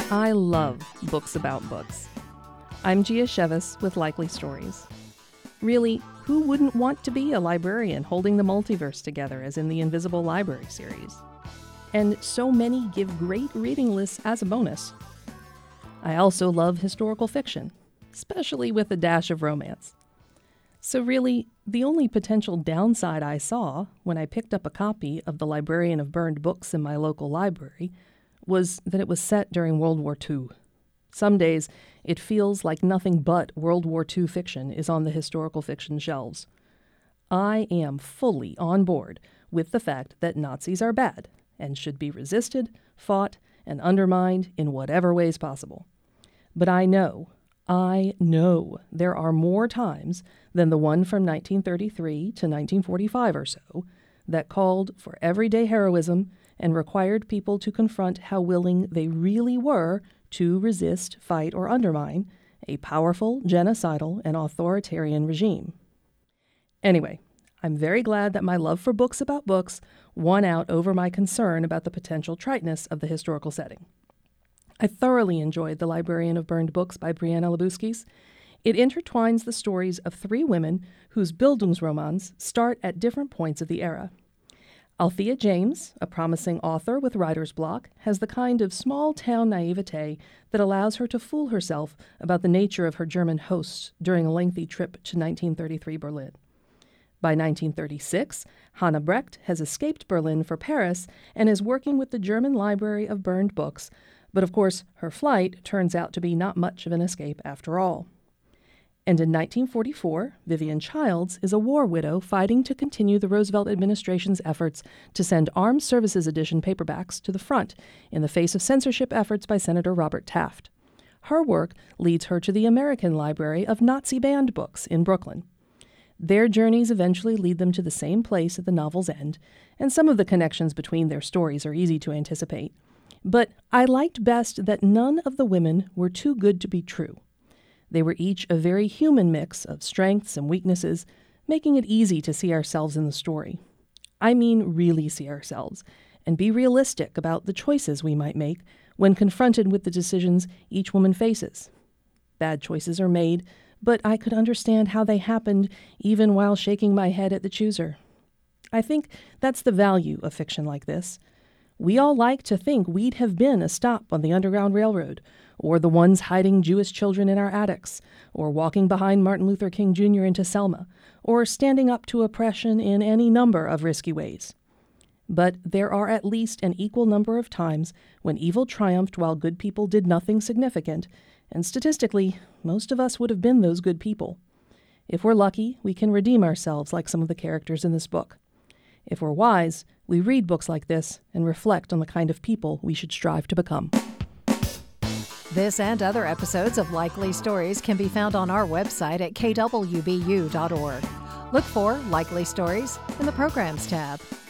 I love books about books. I'm Gia Chevis with Likely Stories. Really, who wouldn't want to be a librarian holding the multiverse together as in the Invisible Library series? And so many give great reading lists as a bonus. I also love historical fiction, especially with a dash of romance. So really, the only potential downside I saw when I picked up a copy of The Librarian of Burned Books in my local library was that it was set during World War II. Some days, it feels like nothing but World War II fiction is on the historical fiction shelves. I am fully on board with the fact that Nazis are bad and should be resisted, fought, and undermined in whatever ways possible. But I know there are more times than the one from 1933 to 1945 or so that called for everyday heroism and required people to confront how willing they really were to resist, fight, or undermine a powerful, genocidal, and authoritarian regime. Anyway, I'm very glad that my love for books about books won out over my concern about the potential triteness of the historical setting. I thoroughly enjoyed The Librarian of Burned Books by Brianna Labuskis. It intertwines the stories of three women whose Bildungsromans start at different points of the era. Althea James, a promising author with writer's block, has the kind of small-town naivete that allows her to fool herself about the nature of her German hosts during a lengthy trip to 1933 Berlin. By 1936, Hannah Brecht has escaped Berlin for Paris and is working with the German Library of Burned Books, but of course, her flight turns out to be not much of an escape after all. And in 1944, Vivian Childs is a war widow fighting to continue the Roosevelt administration's efforts to send Armed Services Edition paperbacks to the front in the face of censorship efforts by Senator Robert Taft. Her work leads her to the American Library of Nazi Banned Books in Brooklyn. Their journeys eventually lead them to the same place at the novel's end, and some of the connections between their stories are easy to anticipate. But I liked best that none of the women were too good to be true. They were each a very human mix of strengths and weaknesses, making it easy to see ourselves in the story. I mean really see ourselves, and be realistic about the choices we might make when confronted with the decisions each woman faces. Bad choices are made, but I could understand how they happened even while shaking my head at the chooser. I think that's the value of fiction like this. We all like to think we'd have been a stop on the Underground Railroad, or the ones hiding Jewish children in our attics, or walking behind Martin Luther King Jr. into Selma, or standing up to oppression in any number of risky ways. But there are at least an equal number of times when evil triumphed while good people did nothing significant, and statistically, most of us would have been those good people. If we're lucky, we can redeem ourselves like some of the characters in this book. If we're wise, we read books like this and reflect on the kind of people we should strive to become. This and other episodes of Likely Stories can be found on our website at kwbu.org. Look for Likely Stories in the Programs tab.